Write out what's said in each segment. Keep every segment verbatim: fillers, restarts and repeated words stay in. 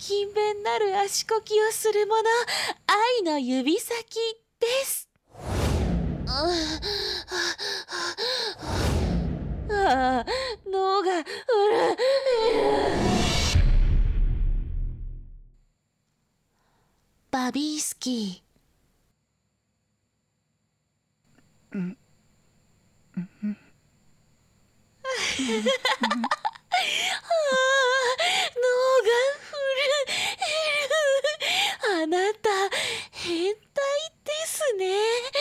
勤勉なる足こきをする者、愛の指先です。ああ、脳がうるえる。バビースキー。うんうんああ、脳が震える。あなた、変態ですね。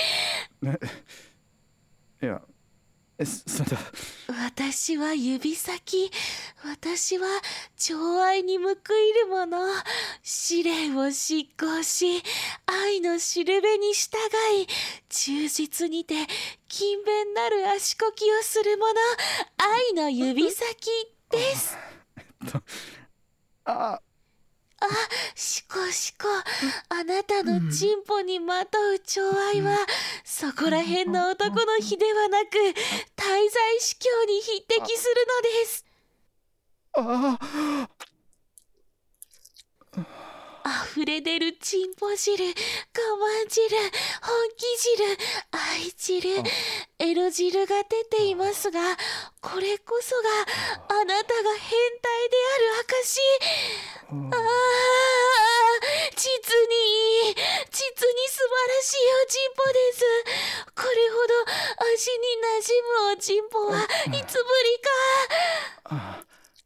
いや、そんな。 私は指先。私は寵愛に報いる者。試練を執行し、愛のしるべに従い、忠実にて勤勉なる足こきをする者、愛の指先です。 ああ。 あ、しこしこ、あなたのチンポにまとう寵愛は、そこらへんの男の日ではなく、滞在司教に匹敵するのです。 ああ。 溢れ出るチンポ汁、我慢汁、本気汁、愛汁、エロ汁が出ていますが、これこそがあなたが変態である証。ああ、実に、実に素晴らしいおちんぽです。これほど足に馴染むおちんぽはいつぶりか。 あ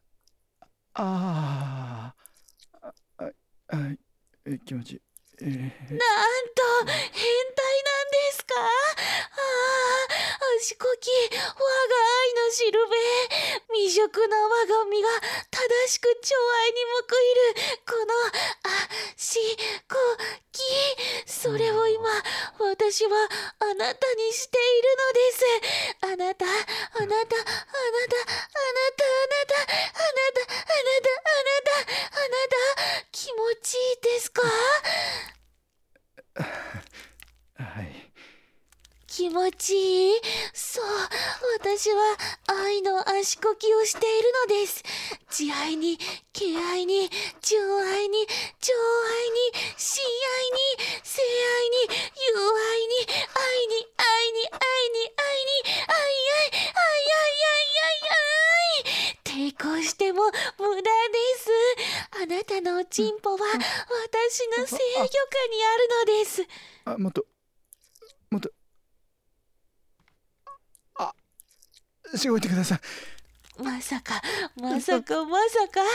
あ。ああ、気持ちいい。えー、 なんと変態なんですか。ああ、足こき、我が愛のしるべ、未熟な我が身が正しく寵愛に報いるこの足こき、それを今私はあなたにしているのです。あなた、あなた、あなた、あなた、あなた、あなた、あなた、あなた、あなた、あなた、気持ちいいですか。 はい。 気持ちいい。そう、私は愛の足こきをしているのです。慈愛に、敬愛に、寵愛に、寵愛に、親愛に、性愛に、友愛に、愛に、愛に、愛に、愛に、愛、愛、愛、愛、愛、愛、愛、愛、抵抗しても無駄です。あなたのおちんぽは私の制御下にあるのです。 あ、もっと、もっと。あ、しごいてください。 まさか、まさか、まさか、ま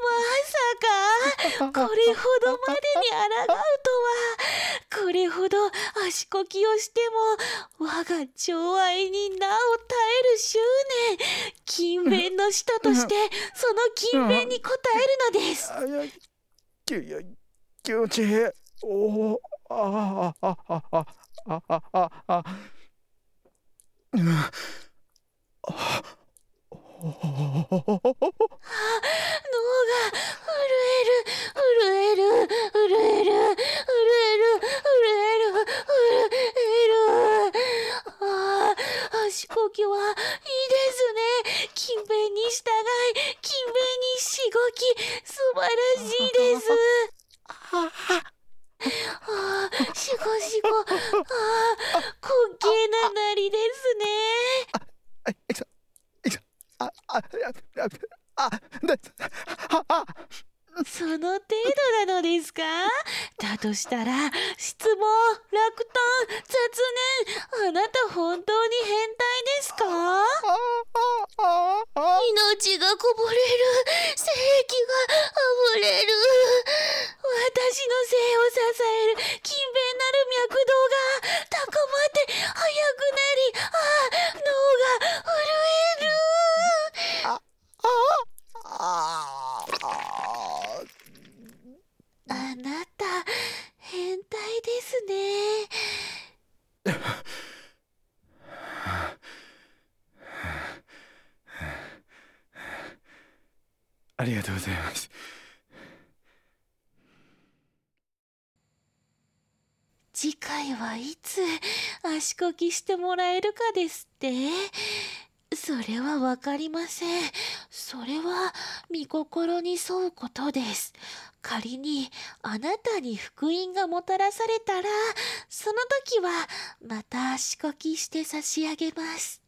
さか、これほどまでに抗うとは、これほど足こきをしても、我が寵愛に名を耐える執念、勤勉の使徒として、その勤勉に応えるのです。 あ、いや、きいや、気持ちいい。おお、ああ、ああ、ああ、ああ、ああ、うん、ああ。おお、 脳が震える、震える、震える、震える、震える、震える。ああ、足こきはいいですね。勤勉に従い、勤勉にしごき、素晴らしいです。ああ、しごしご、ああ、滑稽ななりですね。 あ、いくぞ、いくぞ。あ、あ、あ、あ、だ、あ、あ。 その程度なのですか。だとしたら、質問、落胆、雑念、あなた本当に変態ですか。命がこぼれる、精液が溢れる。私の性を支える勤勉なる脈動が高まって速くなり、ああ、脳が震える。 あ、あ、あ、 あなた、変態ですね。 ありがとうございます。 次回はいつ足こきしてもらえるかですって。 それはわかりません。それは御心に沿うことです。仮にあなたに福音がもたらされたら、その時はまた仕こきして差し上げます。